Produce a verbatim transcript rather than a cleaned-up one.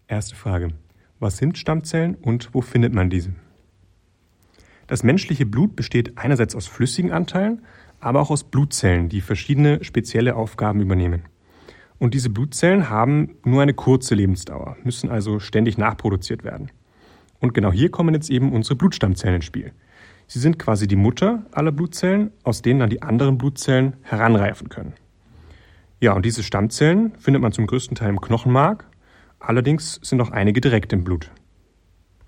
Erste Frage. Was sind Stammzellen und wo findet man diese? Das menschliche Blut besteht einerseits aus flüssigen Anteilen, aber auch aus Blutzellen, die verschiedene spezielle Aufgaben übernehmen. Und diese Blutzellen haben nur eine kurze Lebensdauer, müssen also ständig nachproduziert werden. Und genau hier kommen jetzt eben unsere Blutstammzellen ins Spiel. Sie sind quasi die Mutter aller Blutzellen, aus denen dann die anderen Blutzellen heranreifen können. Ja, und diese Stammzellen findet man zum größten Teil im Knochenmark, allerdings sind auch einige direkt im Blut.